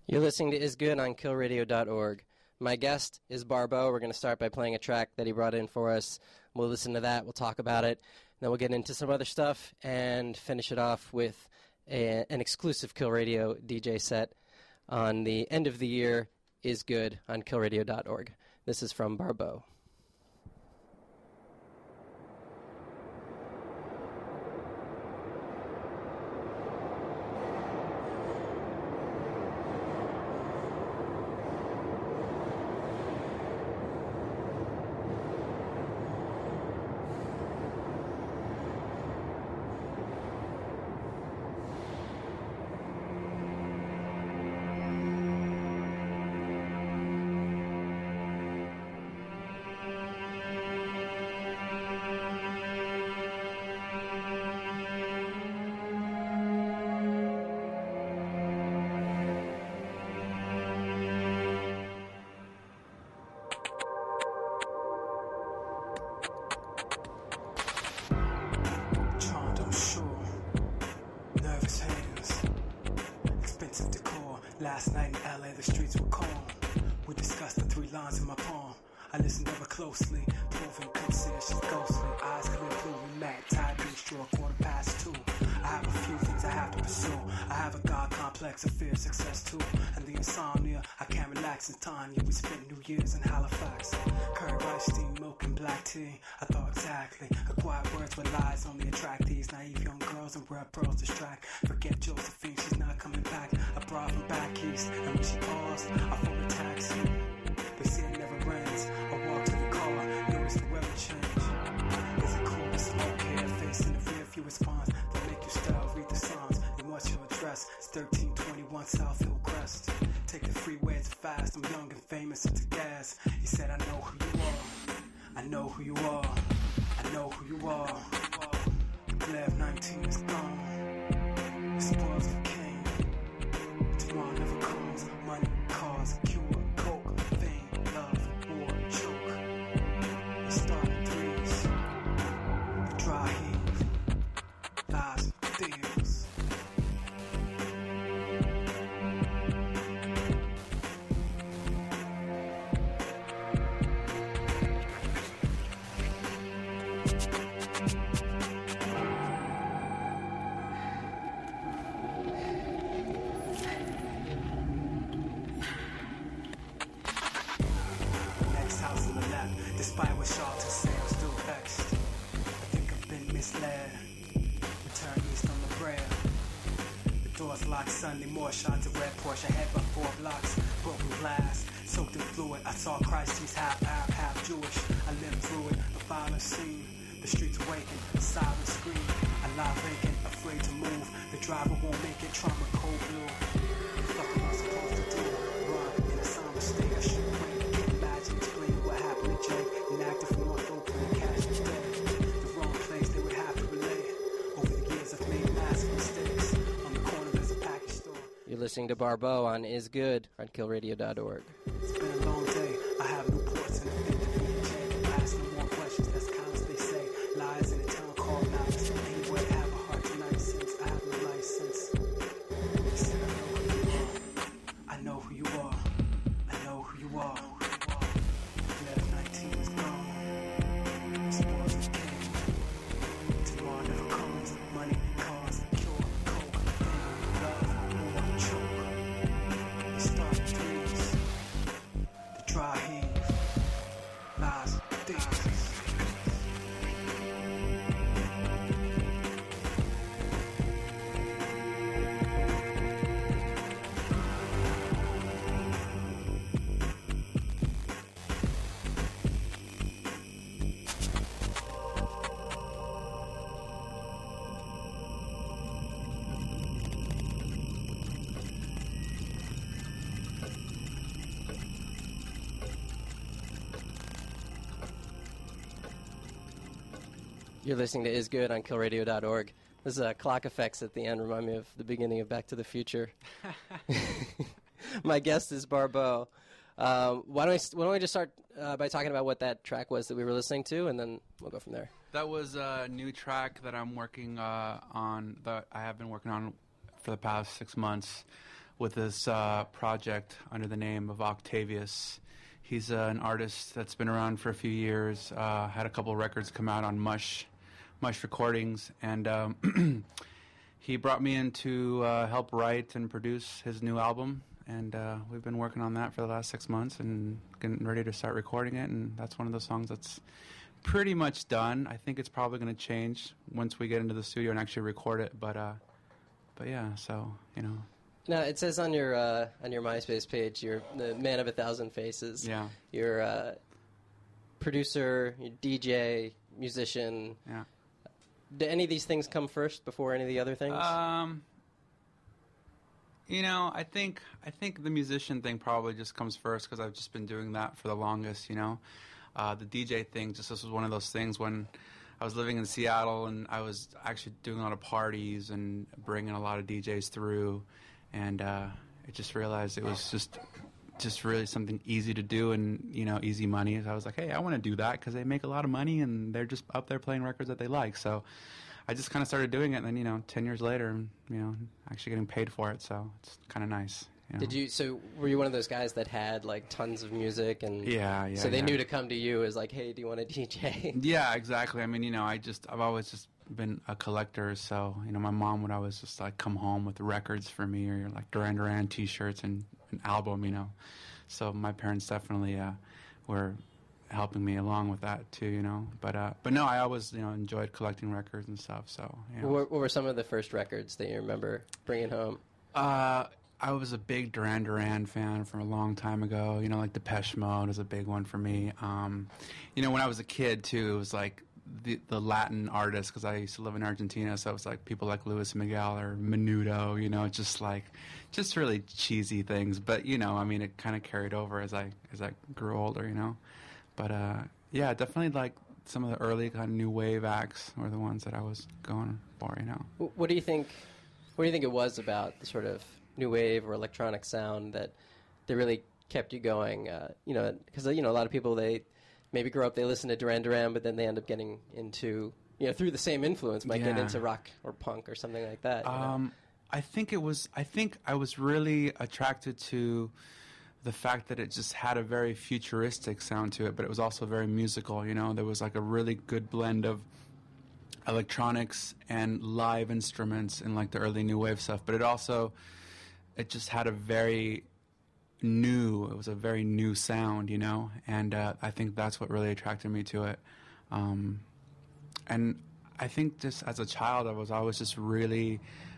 You're listening to Is Good on KillRadio.org. My guest is Barbeau. We're going to start by playing a track that he brought in for us. We'll listen to that. We'll talk about it. Then we'll get into some other stuff and finish it off with an exclusive Kill Radio DJ set on the end of the year. Is Good on KillRadio.org. This is from Barbeau. Last night in LA, the streets were calm. We discussed the 3 lines in my palm. I listened ever closely, proving could see that she's ghostly. Eyes clear, blue, we met, tied to a straw, 2:15. I have a few things I have to pursue. I have a God complex, a fear of success too. And the insomnia, I can't relax in time. Yeah, we spent New Year's in Halifax. Curry rice, steam, milk, and black tea. I thought exactly. Acquired words with lies only attract these naive young girls and rare pearls distract. Forget Josephine, she's not coming back. I brought from back east, and when she paused, I phoned a taxi. They say it never rains. I walked to the car, noticed the weather change. Is it cool to smoke here? Facing the rear view response. They make you style, read the songs. And what's your address? It's 1321 South Hillcrest. Take the freeway, it's fast. I'm young and famous, it's a gas. He said, I know who you are. I know who you are. I know who you are. The glare of 19 is gone. The spoils the king. Tomorrow never comes. Money, cars, cure, coke, fame, love, war, choke. We start in threes. The dry heave. Lies, deals. Despite what Charlton say, I'm still vexed. I think I've been misled. Return east on the prayer. The doors locked Sunday, more shots of red Porsche ahead by 4 blocks. Broken glass, soaked in fluid. I saw Christ, he's half Arab, half Jewish. I lived through it, a violent scene. The streets awaken, a silent scream. I lie vacant, afraid to move. The driver won't make it, trauma cold blue. The fuck am I supposed to do? Run in a somber state, I should wait. Can't imagine explaining what happened to Jake. Inactive from North Oakland and cash is dead. The wrong place they would have to relate. Over the years I've made massive mistakes. On the corner there's a package store. You're listening to Barbeau on Is Good on KillRadio.org. It's been a long day. I have new ports in the thing to be a chain. I ask no more questions, that's kind as they say. Lies in a town called Malice. Anyway, I have a heart tonight since I have no license. They said I know who you are. I know who you are. Left 19 is gone. Spoils the king. Tomorrow never comes. Money, cars, cure, coke, fame, love, war, choke. We start in threes. The dry heave. Lies, things. You're listening to Is Good on KillRadio.org. This clock effects at the end remind me of the beginning of Back to the Future. My guest is Barbeau. Why don't we just start by talking about what that track was that we were listening to, and then we'll go from there. That was a new track that I'm working on, that I have been working on for the past 6 months. with this project under the name of Octavius. He's an artist that's been around for a few years. Had a couple records come out on Mush Recordings, and he brought me in to help write and produce his new album. And we've been working on that for the last 6 months and getting ready to start recording it. And that's one of those songs that's pretty much done. I think it's probably going to change once we get into the studio and actually record it. But yeah, so Now it says on your MySpace page, you're the man of 1,000 faces. Yeah. You're a producer, you're DJ, musician. Yeah. Do any of these things come first before any of the other things? I think the musician thing probably just comes first because I've just been doing that for the longest. The DJ thing, this was one of those things when I was living in Seattle and I was actually doing a lot of parties and bringing a lot of DJs through. And I just realized it was just really something easy to do and, easy money. So I was like, hey, I want to do that because they make a lot of money and they're just up there playing records that they like. So I just kind of started doing it. And then, 10 years later, I'm, actually getting paid for it. So it's kind of nice. So were you one of those guys that had like tons of music and yeah. So they knew to come to you as like, hey, do you want to DJ? Yeah, exactly. I mean, I've always just been a collector. So, my mom would always just like come home with records for me or like Duran Duran t-shirts and an album, So my parents definitely were helping me along with that too, But no, I always, enjoyed collecting records and stuff. So, What were some of the first records that you remember bringing home? I was a big Duran Duran fan from a long time ago. Like Depeche Mode is a big one for me. When I was a kid, too, it was like the Latin artists, because I used to live in Argentina, so it was like people like Luis Miguel or Menudo, just really cheesy things. But, it kind of carried over as I grew older, But, yeah, definitely like some of the early kind of new wave acts were the ones that I was going for, What do you think it was about the sort of new wave or electronic sound that really kept you going? Because a lot of people, they maybe grow up, they listen to Duran Duran, but then they end up getting into through the same influence might get into rock or punk or something like that. I think I was really attracted to the fact that it just had a very futuristic sound to it, but it was also very musical. There was like a really good blend of electronics and live instruments in like the early new wave stuff, but it just had a very new sound, and I think that's what really attracted me to it. And I think just as a child, I was always just really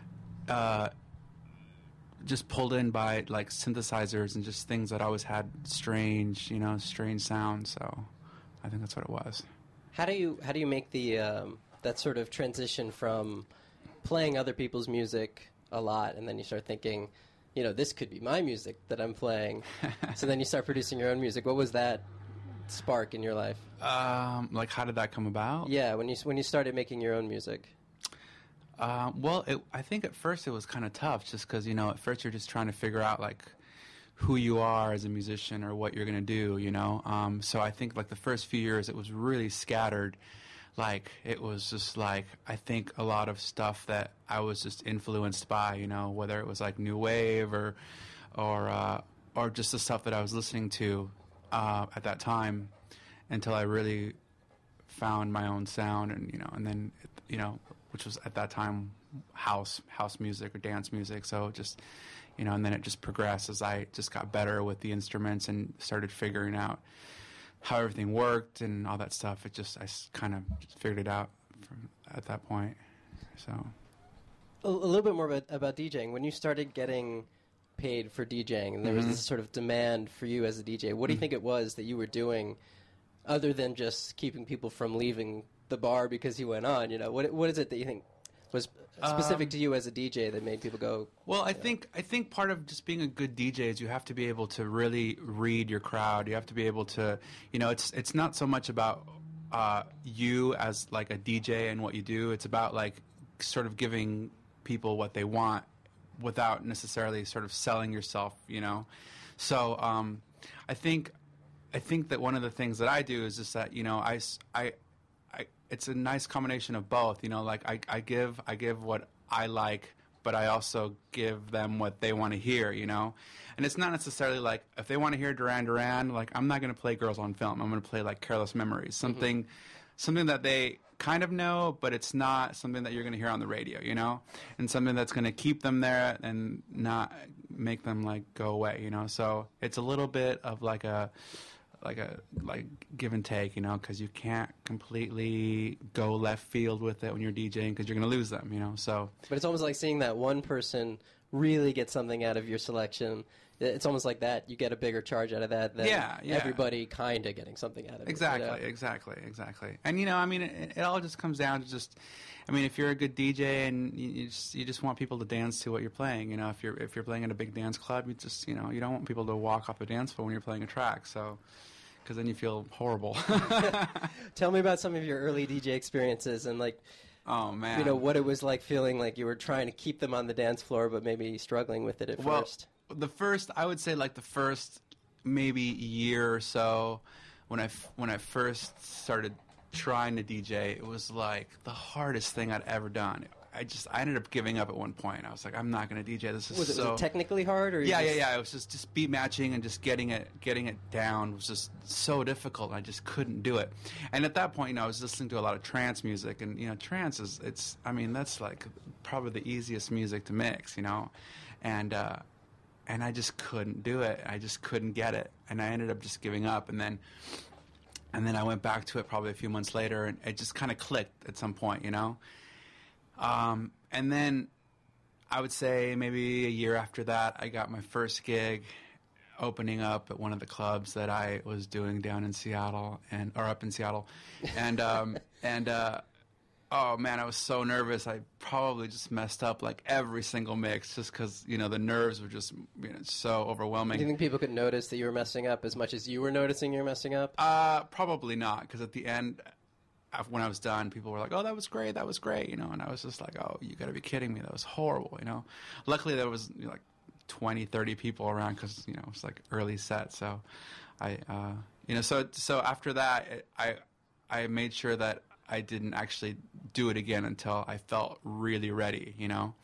just pulled in by like synthesizers and just things that always had strange sounds. So I think that's what it was. How do you make the that sort of transition from playing other people's music a lot, and then you start thinking, this could be my music that I'm playing. So then you start producing your own music. What was that spark in your life? Like, how did that come about? Yeah, when you started making your own music. I think at first it was kind of tough, just because at first you're just trying to figure out like who you are as a musician or what you're gonna do. So I think like the first few years it was really scattered. Like, it was just like, I think a lot of stuff that I was just influenced by, whether it was like new wave or just the stuff that I was listening to at that time, until I really found my own sound, and then which was at that time house music or dance music. So just and then it just progressed as I just got better with the instruments and started figuring out how everything worked and all that stuff. I kind of figured it out at that point. So a little bit more about DJing. When you started getting paid for DJing, and there was this sort of demand for you as a DJ, what do you think it was that you were doing other than just keeping people from leaving the bar because you went on? What is it that you think was specific to you as a DJ that made people go? Well, I think part of just being a good DJ is you have to be able to really read your crowd. You have to be able to, it's not so much about you as like a DJ and what you do. It's about like sort of giving people what they want without necessarily sort of selling yourself. So I think that one of the things that I do is just that I it's a nice combination of both. Like I give what I like, but I also give them what they want to hear, you know? And it's not necessarily like, if they want to hear Duran Duran, like, I'm not going to play Girls on Film. I'm going to play, like, Careless Memories, something that they kind of know, but it's not something that you're going to hear on the radio, you know? And something that's going to keep them there and not make them, like, go away, you know? So it's a little bit of, like give and take, you know, because you can't completely go left field with it when you're DJing because you're going to lose them, you know. So, but it's almost like seeing that one person really get something out of your selection. It's almost like that you get a bigger charge out of that than everybody kind of getting something out of it. You know? Exactly. And you know, I mean, it all just comes down to just, I mean, if you're a good DJ and you just want people to dance to what you're playing, you know, if you're playing at a big dance club, you just, you know, you don't want people to walk off the dance floor when you're playing a track, so. Because then you feel horrible. Tell me about some of your early DJ experiences and, like, oh man, you know, what it was like feeling like you were trying to keep them on the dance floor, but maybe struggling with it at first. I would say, like, the first maybe year or so, when I first started trying to DJ, it was like the hardest thing I'd ever done. I ended up giving up at one point. I was like, I'm not going to DJ. This is was it technically hard, or yeah. It was just beat matching and just getting it down was just so difficult. I just couldn't do it. And at that point, you know, I was listening to a lot of trance music, and you know, trance that's like probably the easiest music to mix, you know, and I just couldn't do it. I just couldn't get it, and I ended up just giving up. And then I went back to it probably a few months later, and it just kind of clicked at some point, you know. And then I would say maybe a year after that, I got my first gig opening up at one of the clubs that I was doing down in Seattle or up in Seattle. And, oh man, I was so nervous. I probably just messed up like every single mix just because, you know, the nerves were just, you know, so overwhelming. Do you think people could notice that you were messing up as much as you were noticing you were messing up? Probably not, because at the end, when I was done, people were like, oh, that was great, you know, and I was just like, oh, you got to be kidding me, that was horrible, you know. Luckily, there was, you know, like 20, 30 people around because, you know, it was like early set, so so after that, I made sure that I didn't actually do it again until I felt really ready, you know.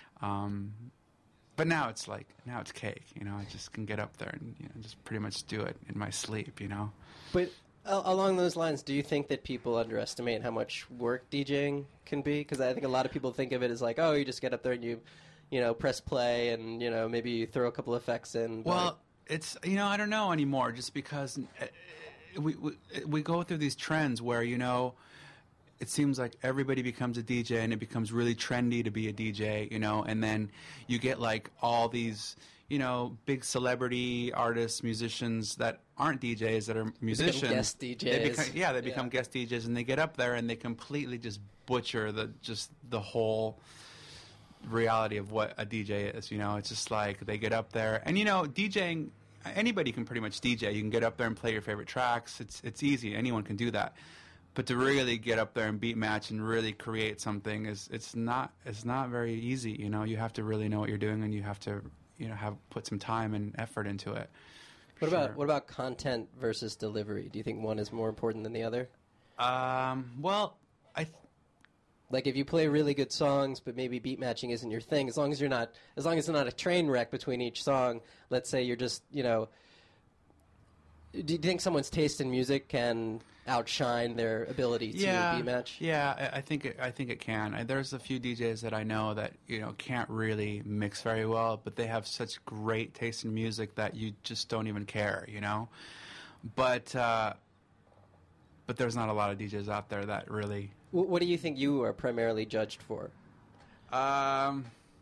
But now it's cake, you know. I just can get up there and, you know, just pretty much do it in my sleep, you know. But along those lines, do you think that people underestimate how much work DJing can be? Because I think a lot of people think of it as like, oh, you just get up there and you know, press play and, you know, maybe you throw a couple effects in. Well, it's, you know, I don't know anymore, just because we go through these trends where, you know, it seems like everybody becomes a DJ and it becomes really trendy to be a DJ, you know, and then you get like all these, you know, big celebrity artists, musicians that aren't DJs, that are musicians. Guest DJs. They become guest DJs, and they get up there and they completely just butcher the whole reality of what a DJ is, you know. It's just like they get up there, and, you know, DJing, anybody can pretty much DJ. You can get up there and play your favorite tracks. It's easy. Anyone can do that. But to really get up there and beat match and really create something it's not very easy, you know. You have to really know what you're doing, and you have to, you know, put some time and effort into it. What about content versus delivery? Do you think one is more important than the other? Well, like if you play really good songs, but maybe beat matching isn't your thing, as long as it's not a train wreck between each song. Let's say you're just, you know. Do you think someone's taste in music can outshine their ability to beat match? Yeah, I think it can. There's a few DJs that I know that, you know, can't really mix very well, but they have such great taste in music that you just don't even care, you know. But there's not a lot of DJs out there that really. What do you think you are primarily judged for? I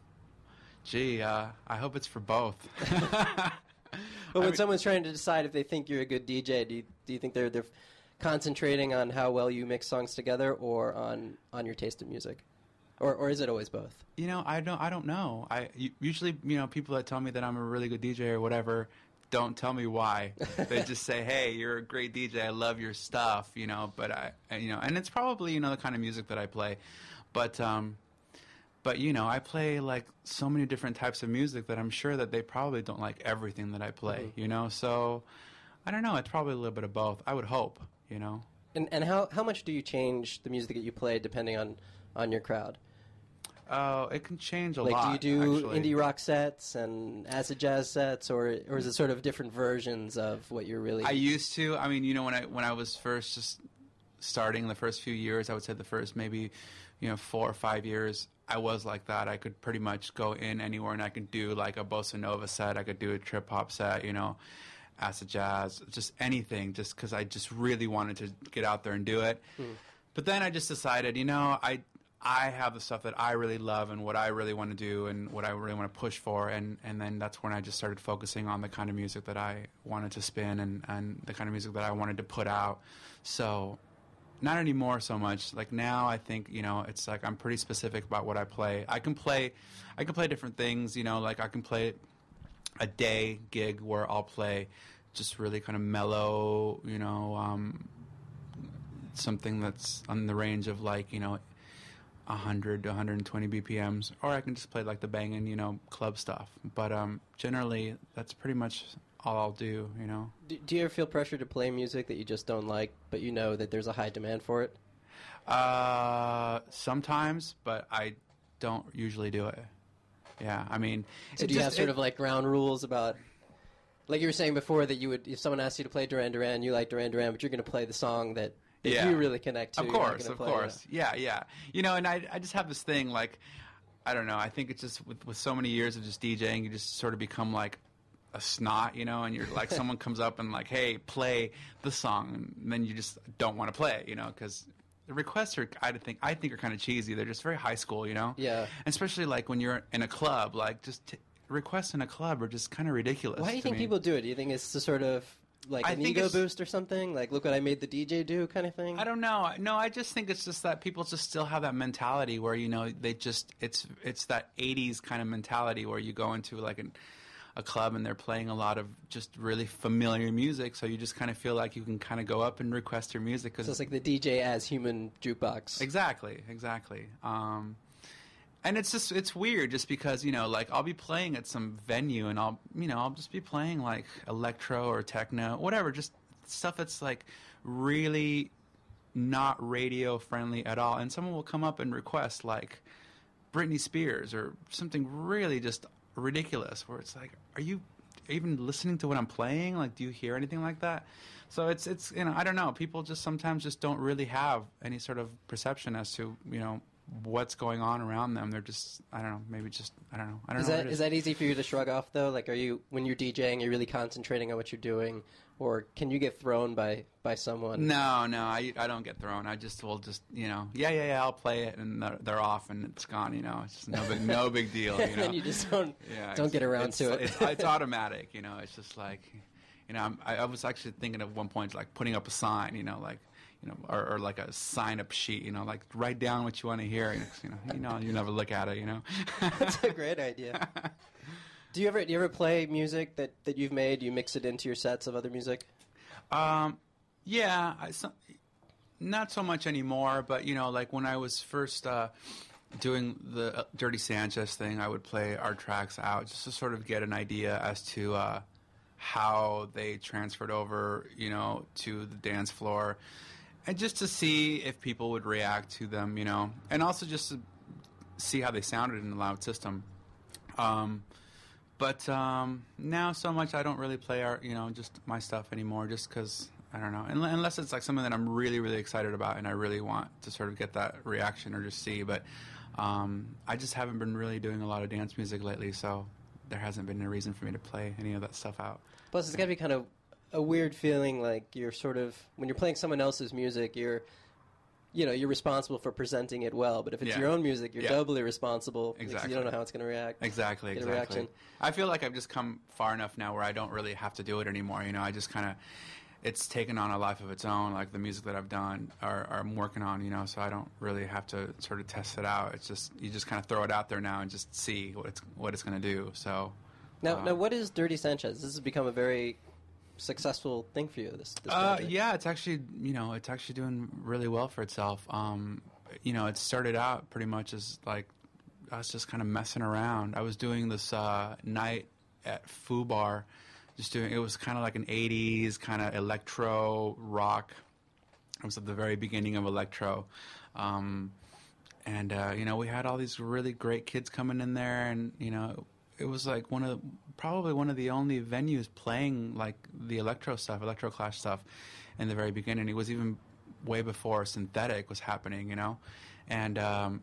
hope it's for both. But when someone's trying to decide if they think you're a good DJ, do you think they're concentrating on how well you mix songs together, or on your taste in music, or is it always both? You know, I don't know. Usually, you know, people that tell me that I'm a really good DJ or whatever don't tell me why. They just say, "Hey, you're a great DJ. I love your stuff." You know, but and it's probably, you know, the kind of music that I play, But, you know, I play, like, so many different types of music that I'm sure that they probably don't like everything that I play, you know? So, I don't know. It's probably a little bit of both. I would hope, you know? And how much do you change the music that you play depending on your crowd? Oh, it can change a Like, lot. do you do actually. indie rock sets and acid jazz sets, or is it sort of different versions of what you're really? I used to. I mean, when I was first just starting the first few years, I would say the first maybe 4 or 5 years, I was like that. I could pretty much go in anywhere and I could do like a bossa nova set. I could do a trip hop set. Acid jazz, just anything, just because I just really wanted to get out there and do it. But then I just decided, I have the stuff that I really love and what I really want to do and what I really want to push for, and then that's when I just started focusing on the kind of music that I wanted to spin and the kind of music that I wanted to put out. So not anymore so much. Like now I think, it's like I'm pretty specific about what I play. I can play different things, like I can play a day gig where I'll play just really kind of mellow, something that's on the range of like, 100 to 120 BPMs, or I can just play like the banging, club stuff. But generally, that's pretty much all I'll do, Do you ever feel pressure to play music that you just don't like, but you know that there's a high demand for it? Sometimes, but I don't usually do it. Yeah, I mean... So do you have sort of like ground rules about... Like you were saying before that you would, if someone asked you to play Duran Duran, you like Duran Duran, but you're going to play the song that you really connect to. Of course. Yeah. And I just have this thing, like, I don't know, I think it's just with so many years of just DJing, you just sort of become like a snot, and you're like, someone comes up and like, hey, play the song, and then you just don't want to play it, because the requests are, I think are kind of cheesy. They're just very high school, Yeah. And especially like when you're in a club, like just requests in a club are just kind of ridiculous. Why do you think people do it? Do you think it's to sort of like an ego boost or something? Like, look what I made the DJ do kind of thing? I don't know. No, I just think it's just that people just still have that mentality where, they just, it's that 80s kind of mentality where you go into like a club and they're playing a lot of just really familiar music, so you just kind of feel like you can kind of go up and request your music. So it's like the DJ as human jukebox. Exactly. And it's weird just because, like I'll be playing at some venue and I'll just be playing like electro or techno, whatever, just stuff that's like really not radio friendly at all. And someone will come up and request like Britney Spears or something really just ridiculous where it's like, are you even listening to what I'm playing? Like, do you hear anything like that? So it's I don't know. People just sometimes just don't really have any sort of perception as to, what's going on around them. They're just, I don't know, maybe just, I don't know. I don't know. Is that easy for you to shrug off though? Like, when you're DJing, you're really concentrating on what you're doing, or can you get thrown by someone? No, I don't get thrown. I just will just, I'll play it, and they're off, and it's gone. It's just no big deal. And you just don't get around to it. It's automatic. It's just like, I was actually thinking at one point like putting up a sign. Or like a sign-up sheet, like write down what you want to hear. You never look at it. That's a great idea. Do you ever play music that you've made? Do you mix it into your sets of other music? Yeah, not so much anymore. But like when I was first doing the Dirty Sanchez thing, I would play our tracks out just to sort of get an idea as to how they transferred over, to the dance floor. And just to see if people would react to them, and also just to see how they sounded in a loud system. But now so much I don't really play just my stuff anymore, just because, I don't know, unless it's like something that I'm really, really excited about and I really want to sort of get that reaction or just see. But I just haven't been really doing a lot of dance music lately, so there hasn't been a reason for me to play any of that stuff out. Plus, it's got to be kind of a weird feeling, like you're sort of, when you're playing someone else's music, you're responsible for presenting it well. But if it's your own music, you're doubly responsible because you don't know how it's going to react. Exactly. Reaction. I feel like I've just come far enough now where I don't really have to do it anymore. I just kind of, it's taken on a life of its own. Like the music that I've done or I'm working on, so I don't really have to sort of test it out. It's just, you just kind of throw it out there now and just see what it's going to do. So now, what is Dirty Sanchez? This has become a very successful thing for you. This yeah, it's actually doing really well for itself. It started out pretty much as like I was just kind of messing around. I was doing this night at Foo Bar, it was kind of like an 80s kind of electro rock. It was at the very beginning of electro. you know, we had all these really great kids coming in there, and you know, it was like probably one of the only venues playing like the electro clash stuff in the very beginning. It was even way before synthetic was happening, you know, and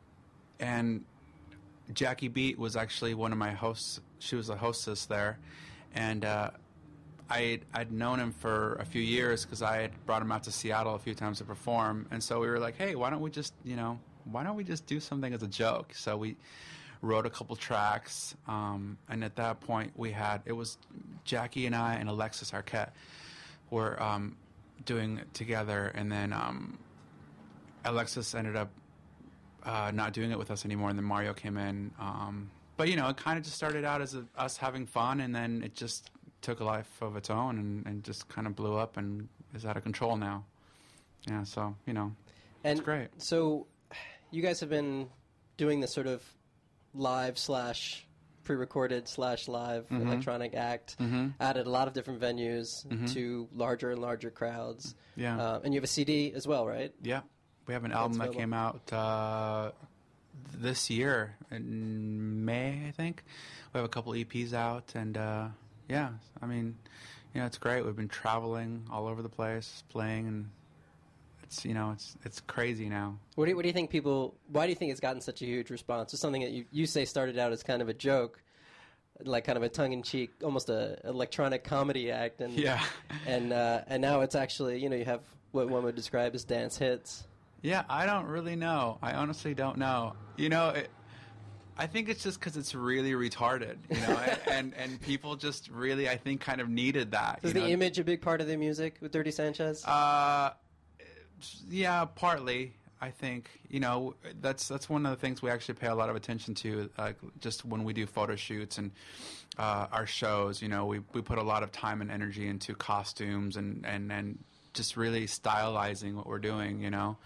Jackie Beat was actually one of my hosts. She was a hostess there, and I'd known him for a few years because I had brought him out to Seattle a few times to perform, and so we were like, hey, why don't we just do something as a joke? So we wrote a couple tracks, and at that point it was Jackie and I and Alexis Arquette were doing it together, and then Alexis ended up not doing it with us anymore, and then Mario came in. But you know, it kind of just started out as us having fun, and then it just took a life of its own, and just kind of blew up and is out of control now. Yeah, so you know, it's great. So you guys have been doing this sort of live / pre-recorded / live electronic act at a lot of different venues to larger and larger crowds. Yeah. And you have a CD as well, right? Yeah. We have an album that came out this year in May, I think. We have a couple EPs out, and yeah, I mean, you know, it's great. We've been traveling all over the place, playing, and it's, you know, it's crazy now. What do you think why do you think it's gotten such a huge response? It's something that you say started out as kind of a joke, like kind of a tongue-in-cheek, almost a electronic comedy act, and yeah, and now it's actually, you know, you have what one would describe as dance hits. Yeah, I don't really know. I honestly don't know. You know, I think it's just because it's really retarded, you know, and people just really, I think, kind of needed that. Is the image a big part of the music with Dirty Sanchez? Yeah, partly. I think, you know, that's one of the things we actually pay a lot of attention to, just when we do photo shoots and our shows. You know, we put a lot of time and energy into costumes and just really stylizing what we're doing, you know,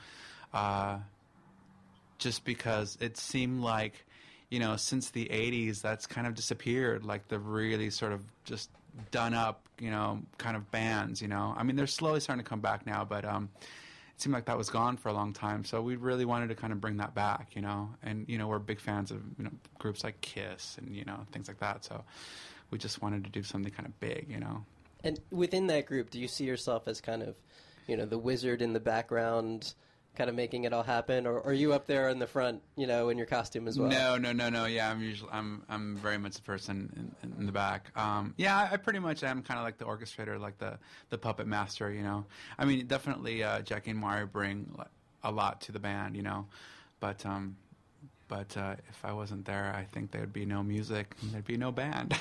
just because it seemed like, you know, since the 80s, that's kind of disappeared, like the really sort of just done up, you know, kind of bands, you know. I mean, they're slowly starting to come back now, but it seemed like that was gone for a long time. So we really wanted to kind of bring that back, you know. And, you know, we're big fans of, you know, groups like Kiss and, you know, things like that. So we just wanted to do something kind of big, you know. And within that group, do you see yourself as kind of, you know, the wizard in the background, kind of making it all happen, or are you up there in the front, you know, in your costume as well? No. Yeah, I'm very much the person in the back. Yeah, I pretty much am kind of like the orchestrator, like the puppet master, you know. I mean, definitely Jackie and Mario bring a lot to the band, you know, but if I wasn't there, I think there'd be no music and there'd be no band.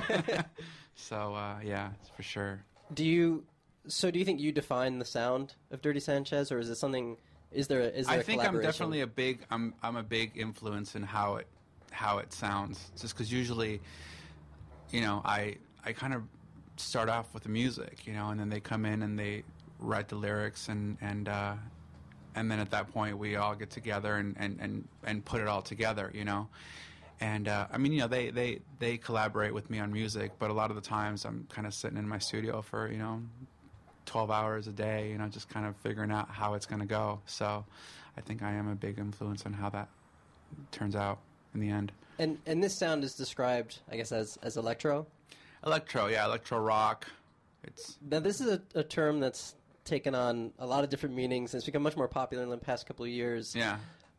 So yeah, for sure. Do you think you define the sound of Dirty Sanchez, or is it something? Is there I think I'm definitely I'm a big influence in how it sounds. Just because usually, you know, I kind of start off with the music, you know, and then they come in and they write the lyrics, and then at that point we all get together and put it all together, you know. And I mean, you know, they collaborate with me on music, but a lot of the times I'm kind of sitting in my studio for, you know, 12 hours a day, you know, just kind of figuring out how it's going to go. So I think I am a big influence on how that turns out in the end. And this sound is described, I guess, as electro? Electro, yeah, electro rock. Now, this is a term that's taken on a lot of different meanings, and it's become much more popular in the past couple of years. Yeah.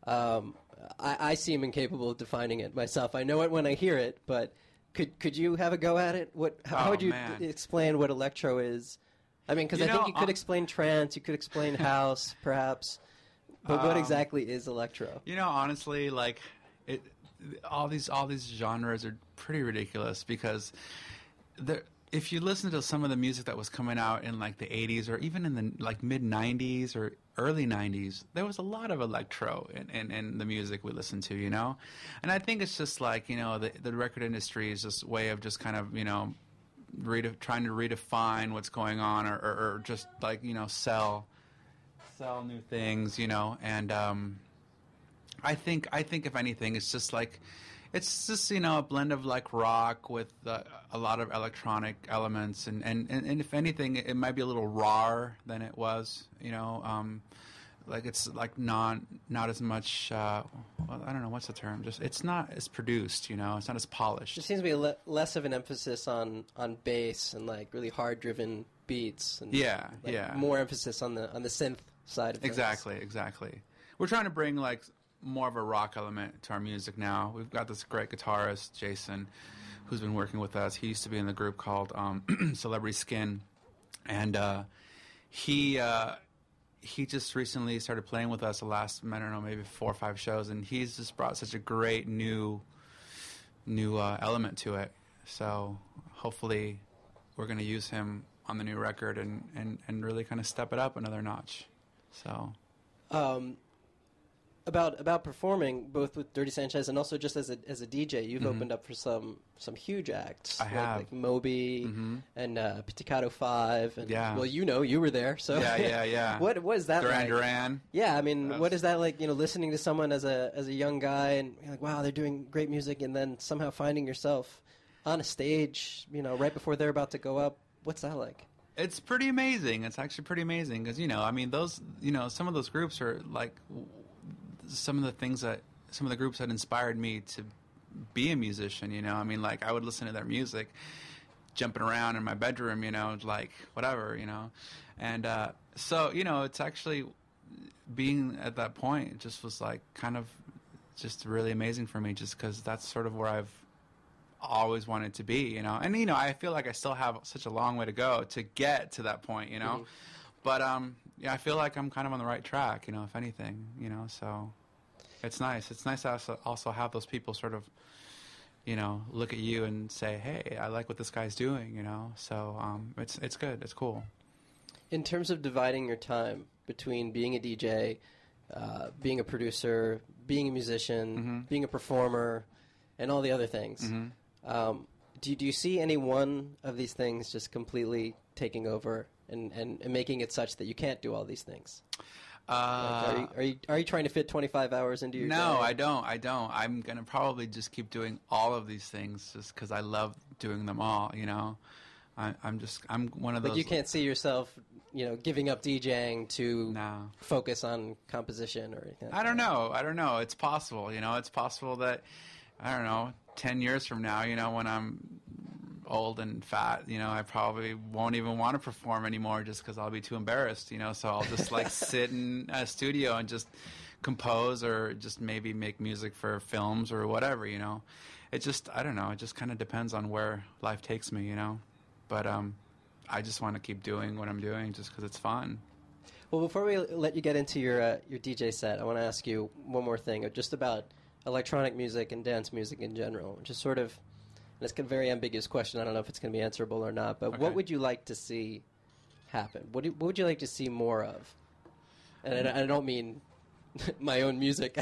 I seem incapable of defining it myself. I know it when I hear it, but could you have a go at it? How would you explain what electro is? I mean, because I think you could explain trance, you could explain house, perhaps, but what exactly is electro? You know, honestly, like all these genres are pretty ridiculous because if you listen to some of the music that was coming out in like the 80s or even in the like mid 90s or early 90s, there was a lot of electro in the music we listened to, you know, and I think it's just like, you know, the record industry is just a way of just kind of, you know, trying to redefine what's going on, or just like, you know, sell new things, you know. And I think if anything, it's just you know, a blend of like rock with a lot of electronic elements, and if anything, it might be a little rawer than it was, you know, it's like not as much. Well, I don't know what's the term. Just it's not as produced. You know, it's not as polished. There seems to be less of an emphasis on bass and like really hard driven beats. And more emphasis on the synth side of things. Exactly. We're trying to bring like more of a rock element to our music now. We've got this great guitarist, Jason, who's been working with us. He used to be in the group called Celebrity Skin, and he just recently started playing with us the last, I don't know, maybe 4 or 5 shows, and he's just brought such a great new element to it. So hopefully we're going to use him on the new record and really kind of step it up another notch. So about performing both with Dirty Sanchez and also just as a DJ, you've opened up for some huge acts. I have. Like Moby and Pizzicato 5. And, yeah. Well, you were there. So yeah. What was that like? Duran. Yeah, I mean, what is that like? You know, listening to someone as a young guy and you're like, wow, they're doing great music, and then somehow finding yourself on a stage, you know, right before they're about to go up. What's that like? It's pretty amazing. It's actually pretty amazing because, you know, I mean, those, you know, some of those groups are like some of the groups that inspired me to be a musician, you know. I mean, like, I would listen to their music jumping around in my bedroom, you know, like whatever, you know. And so, you know, it's actually being at that point, it just was like kind of just really amazing for me, just because that's sort of where I've always wanted to be, you know. And, you know, I feel like I still have such a long way to go to get to that point, you know. But yeah, I feel like I'm kind of on the right track, you know, if anything, you know. So it's nice. It's nice to also have those people sort of, you know, look at you and say, hey, I like what this guy's doing, you know. So it's good. It's cool. In terms of dividing your time between being a DJ, being a producer, being a musician, being a performer, and all the other things, do you see any one of these things just completely taking over and making it such that you can't do all these things? Like, are you trying to fit 25 hours into your day? No, I don't. I'm going to probably just keep doing all of these things just because I love doing them all, you know. I'm one of those. Like, you can't see yourself, you know, giving up DJing to focus on composition or anything. I don't know. It's possible, you know. It's possible that, I don't know, 10 years from now, you know, when I'm old and fat, you know, I probably won't even want to perform anymore just because I'll be too embarrassed, you know. So I'll just like sit in a studio and just compose or just maybe make music for films or whatever, you know. It just, I don't know, it just kind of depends on where life takes me, you know. But I just want to keep doing what I'm doing just because it's fun. Well, before we let you get into your DJ set, I want to ask you one more thing just about electronic music and dance music in general. Just sort of, and it's a very ambiguous question. I don't know if it's going to be answerable or not. But what would you like to see happen? What would you like to see more of? And I don't mean my own music,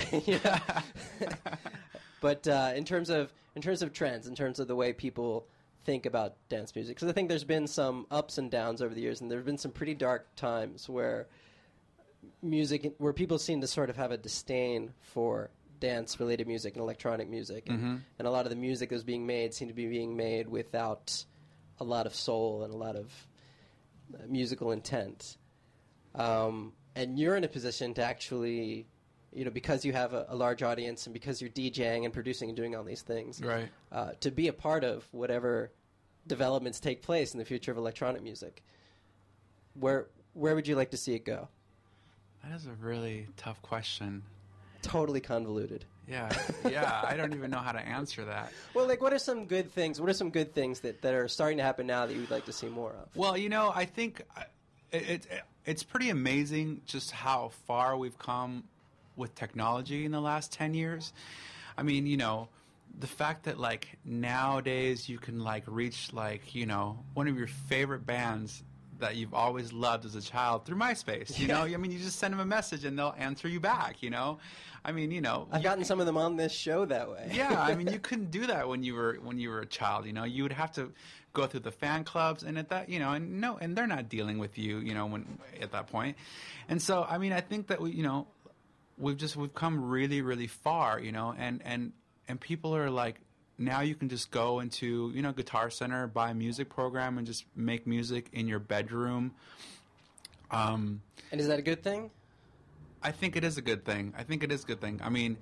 but in terms of trends, in terms of the way people think about dance music. Because I think there's been some ups and downs over the years, and there have been some pretty dark times where people seem to sort of have a disdain for dance-related music and electronic music, and a lot of the music that was being made seemed to be being made without a lot of soul and a lot of musical intent. And you're in a position to actually, you know, because you have a large audience and because you're DJing and producing and doing all these things, right? To be a part of whatever developments take place in the future of electronic music. Where would you like to see it go? That is a really tough question. Totally convoluted. Yeah, I don't even know how to answer that. Well, like, what are some good things that are starting to happen now that you would like to see more of? Well, you know, I think it's pretty amazing just how far we've come with technology in the last 10 years. I mean, you know, the fact that, like, nowadays you can, like, reach, like, you know, one of your favorite bands that you've always loved as a child through MySpace, you know? I mean, you just send them a message and they'll answer you back, you know? I mean, you know, I've gotten some of them on this show that way. Yeah, I mean, you couldn't do that when you were a child, you know? You would have to go through the fan clubs and at that, you know, and they're not dealing with you, you know, when at that point. And so, I mean, I think that we've come really, really far, you know, and people are like, now you can just go into, you know, Guitar Center, buy a music program, and just make music in your bedroom. And is that a good thing? I think it is a good thing. I mean,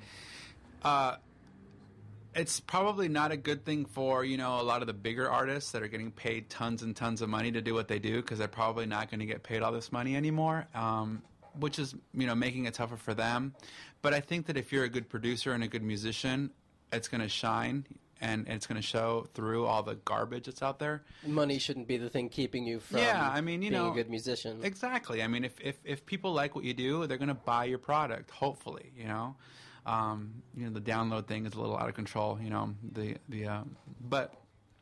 it's probably not a good thing for, a lot of the bigger artists that are getting paid tons and tons of money to do what they do, because they're probably not going to get paid all this money anymore, which is, making it tougher for them. But I think that if you're a good producer and a good musician, it's going to shine. And it's going to show through all the garbage that's out there. Money shouldn't be the thing keeping you from being a good musician. Exactly. I mean, if people like what you do, they're going to buy your product, hopefully, the download thing is a little out of control, but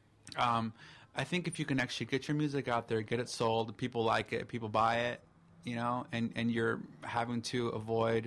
I think if you can actually get your music out there, get it sold, people like it, people buy it, and you're having to avoid,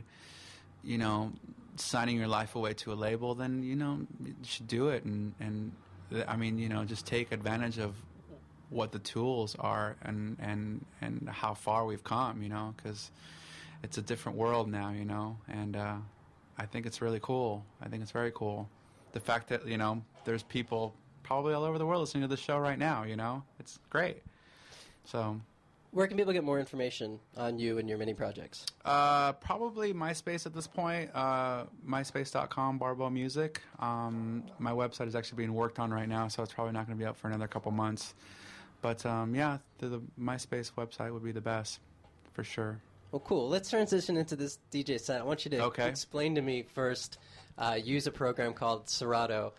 signing your life away to a label, then you should do it, and I mean, just take advantage of what the tools are and how far we've come, because it's a different world now, and I think it's really cool. I think it's very cool. The fact that there's people probably all over the world listening to this show right now, it's great. So. Where can people get more information on you and your mini projects? Probably MySpace at this point, myspace.com, Barbo Music. My website is actually being worked on right now, so it's probably not going to be up for another couple months. But, the MySpace website would be the best, for sure. Well, cool. Let's transition into this DJ set. I want you to explain to me first, use a program called Serato,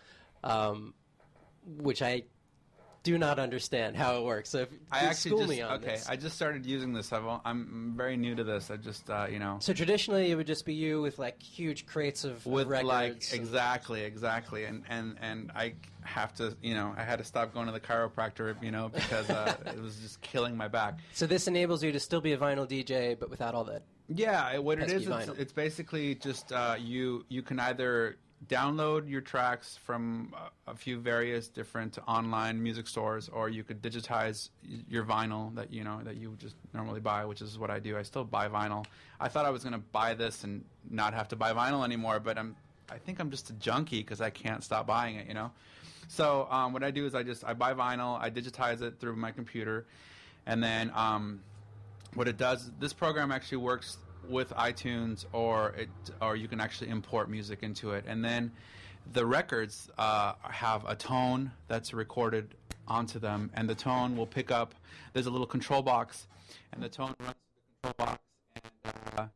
which I do not understand how it works. So school me on this. I just started using this. I'm very new to this. I just, So traditionally, it would just be you with like huge crates of records. Exactly, and I have to, I had to stop going to the chiropractor, because it was just killing my back. So this enables you to still be a vinyl DJ, but without all that. Yeah, what it is, it's basically just you can either download your tracks from a few various different online music stores, or you could digitize your vinyl that you would just normally buy, which is what I do. I still buy vinyl. I thought I was going to buy this and not have to buy vinyl anymore, but I think I'm just a junkie because I can't stop buying it, So what I do is I buy vinyl, I digitize it through my computer, and then what it does, this program actually works with iTunes, or you can actually import music into it, and then the records have a tone that's recorded onto them, and the tone will pick up. There's a little control box, and the tone runs through the control box, and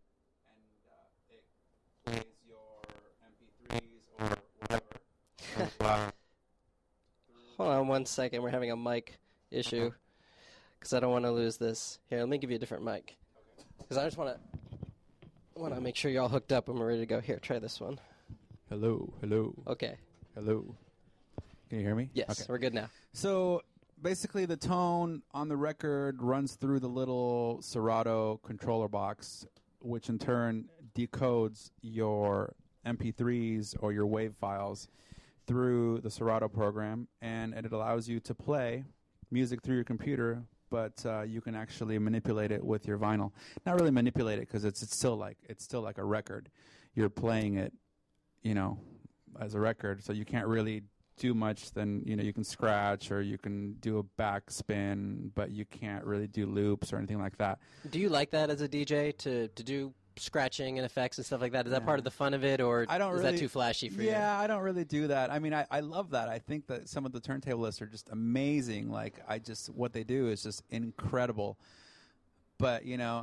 it plays your MP3s or whatever. Hold on one second. We're having a mic issue because I don't want to lose this. Here, let me give you a different mic because I just want to make sure you're all hooked up and we're ready to go. Here, try this one. Hello. Okay. Hello. Can you hear me? Yes, okay. We're good now. So basically the tone on the record runs through the little Serato controller box, which in turn decodes your MP3s or your WAV files through the Serato program, and it allows you to play music through your computer, but you can actually manipulate it with your vinyl. Not really manipulate it because it's still like a record. You're playing it, as a record, so you can't really do much. Then you can scratch or you can do a backspin, but you can't really do loops or anything like that. Do you like that as a DJ to do scratching and effects and stuff like that? Is that part of the fun of it, or is that too flashy for you? Yeah, I don't really do that. I mean, I love that. I think that some of the turntablists are just amazing. Like, what they do is just incredible. But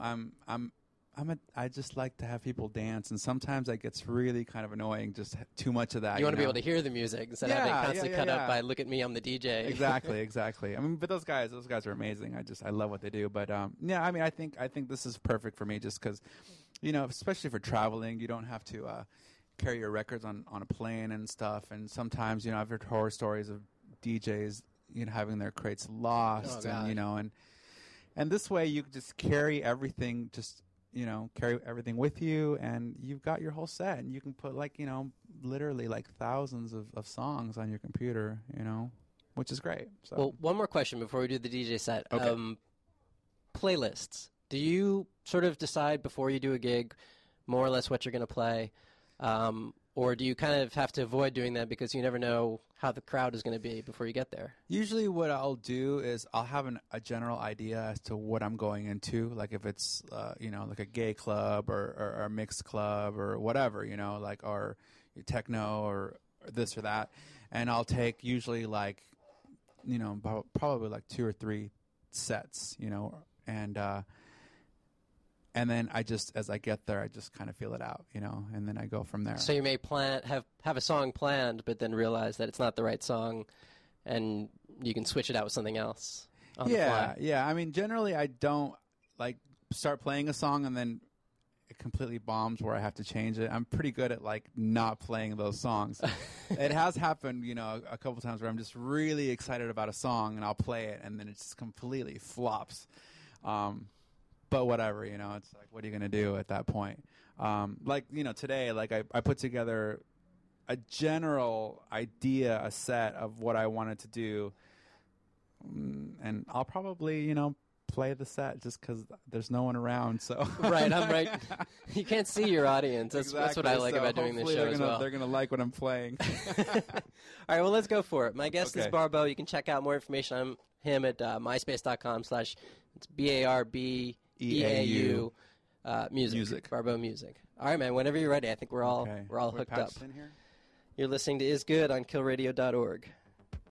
I just like to have people dance, and sometimes that gets really kind of annoying. Just too much of that. You want to be able to hear the music instead of having constantly cut up by "Look at me, I'm the DJ." Exactly. I mean, but those guys are amazing. I love what they do. But I mean, I think this is perfect for me, just because. Especially for traveling, you don't have to carry your records on a plane and stuff. And sometimes, I've heard horror stories of DJs, having their crates lost, and this way you just carry everything, carry everything with you, and you've got your whole set, and you can put literally thousands of songs on your computer, which is great. So. Well, one more question before we do the DJ set. Okay. Playlists. Do you sort of decide before you do a gig more or less what you're going to play? Or do you kind of have to avoid doing that because you never know how the crowd is going to be before you get there. Usually what I'll do is I'll have a general idea as to what I'm going into, like if it's, like a gay club or a mixed club or whatever, like or techno or this or that. And I'll take usually like, probably like 2 or 3 sets, and then I just, as I get there, I just kind of feel it out, and then I go from there. So you may have a song planned, but then realize that it's not the right song, and you can switch it out with something else on the fly. Yeah. I mean, generally, I don't like start playing a song and then it completely bombs where I have to change it. I'm pretty good at like not playing those songs. It has happened, a couple times where I'm just really excited about a song and I'll play it and then it just completely flops. But whatever, it's like, what are you going to do at that point? Today, like I put together a general idea, a set of what I wanted to do. And I'll probably, play the set just because there's no one around. So Right, I'm right. You can't see your audience. That's what I like about doing this show as well. They're going to like what I'm playing. All right, well, let's go for it. My guest is Barbeau. You can check out more information on him at myspace.com/BARBEAU music. Barbeau Music. All right, man, whenever you're ready. I think we're all hooked up. In here? You're listening to Is Good on killradio.org.